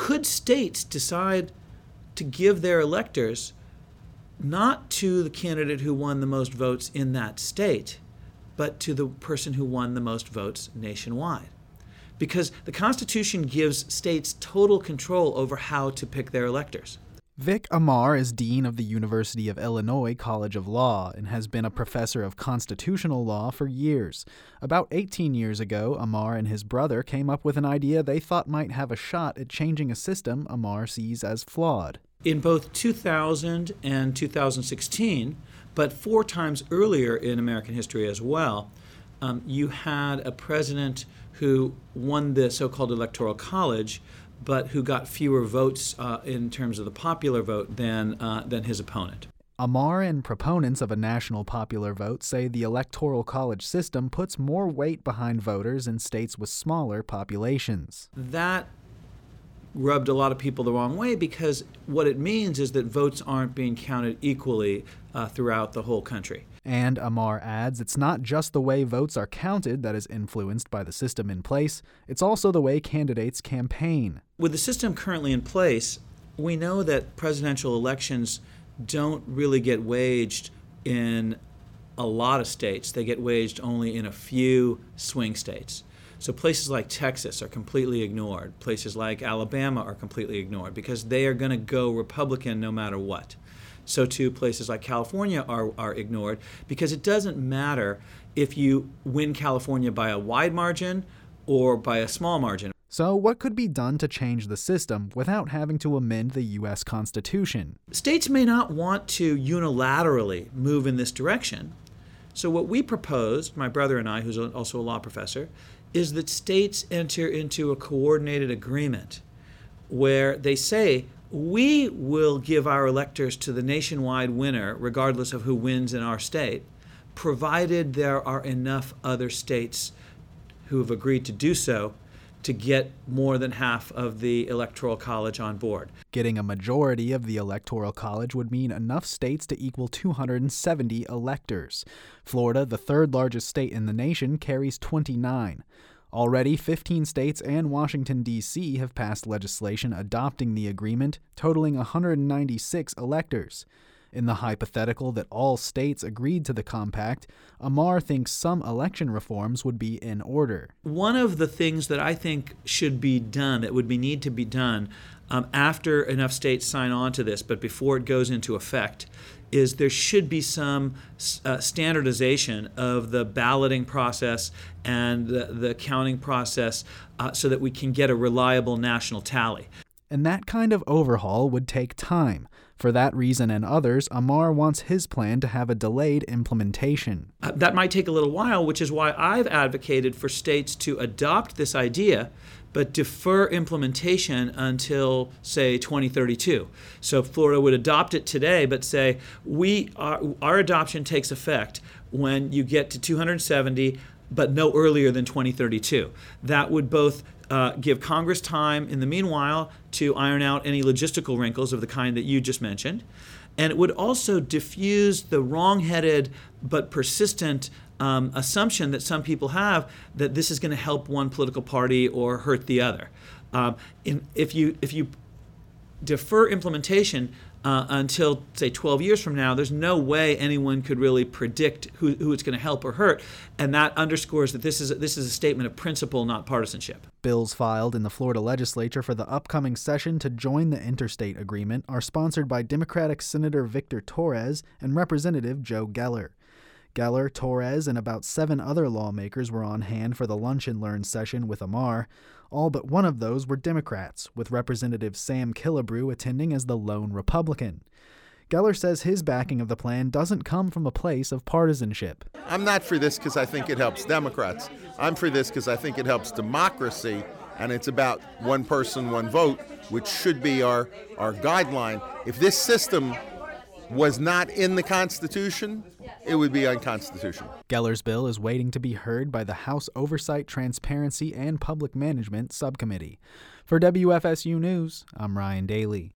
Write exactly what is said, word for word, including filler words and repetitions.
could states decide to give their electors not to the candidate who won the most votes in that state, but to the person who won the most votes nationwide? Because the Constitution gives states total control over how to pick their electors. Vic Amar is Dean of the University of Illinois College of Law and has been a professor of constitutional law for years. About eighteen years ago, Amar and his brother came up with an idea they thought might have a shot at changing a system Amar sees as flawed. In both two thousand and two thousand sixteen, but four times earlier in American history as well, um, you had a president who won the so-called Electoral College, but who got fewer votes uh, in terms of the popular vote than uh, than his opponent. Amar and proponents of a national popular vote say the Electoral College system puts more weight behind voters in states with smaller populations. That rubbed a lot of people the wrong way, because what it means is that votes aren't being counted equally uh, throughout the whole country. And Amar adds it's not just the way votes are counted that is influenced by the system in place, it's also the way candidates campaign. With the system currently in place, we know that presidential elections don't really get waged in a lot of states. They get waged only in a few swing states. So places like Texas are completely ignored. Places like Alabama are completely ignored because they are going to go Republican no matter what. So too, places like California are, are ignored because it doesn't matter if you win California by a wide margin or by a small margin. So what could be done to change the system without having to amend the U S Constitution? States may not want to unilaterally move in this direction. So what we proposed, my brother and I, who's also a law professor, is that states enter into a coordinated agreement where they say, we will give our electors to the nationwide winner, regardless of who wins in our state, provided there are enough other states who have agreed to do so to get more than half of the Electoral College on board. Getting a majority of the Electoral College would mean enough states to equal two hundred seventy electors. Florida, the third largest state in the nation, carries twenty-nine. Already, fifteen states and Washington, D C have passed legislation adopting the agreement, totaling one hundred ninety-six electors. In the hypothetical that all states agreed to the compact, Amar thinks some election reforms would be in order. One of the things that I think should be done, that would be need to be done um, after enough states sign on to this, but before it goes into effect, is there should be some uh, standardization of the balloting process and the, the counting process uh, so that we can get a reliable national tally. And that kind of overhaul would take time. For that reason and others, Amar wants his plan to have a delayed implementation. Uh, that might take a little while, which is why I've advocated for states to adopt this idea, but defer implementation until, say, twenty thirty-two. So Florida would adopt it today, but say, we are, our adoption takes effect when you get to two hundred seventy, but no earlier than twenty thirty-two. That would both Uh, give Congress time in the meanwhile to iron out any logistical wrinkles of the kind that you just mentioned. And it would also diffuse the wrong-headed but persistent um, assumption that some people have that this is going to help one political party or hurt the other. Um, in, if you if you defer implementation uh, until, say, twelve years from now, there's no way anyone could really predict who, who it's going to help or hurt. And that underscores that this is, this is a statement of principle, not partisanship. Bills filed in the Florida legislature for the upcoming session to join the interstate agreement are sponsored by Democratic Senator Victor Torres and Representative Joe Geller. Geller, Torres, and about seven other lawmakers were on hand for the Lunch and Learn session with Amar. All but one of those were Democrats, with Representative Sam Killebrew attending as the lone Republican. Geller says his backing of the plan doesn't come from a place of partisanship. I'm not for this because I think it helps Democrats. I'm for this because I think it helps democracy, and it's about one person, one vote, which should be our, our guideline. If this system was not in the Constitution, it would be unconstitutional. Geller's bill is waiting to be heard by the House Oversight, Transparency, and Public Management Subcommittee. For W F S U News, I'm Ryan Daly.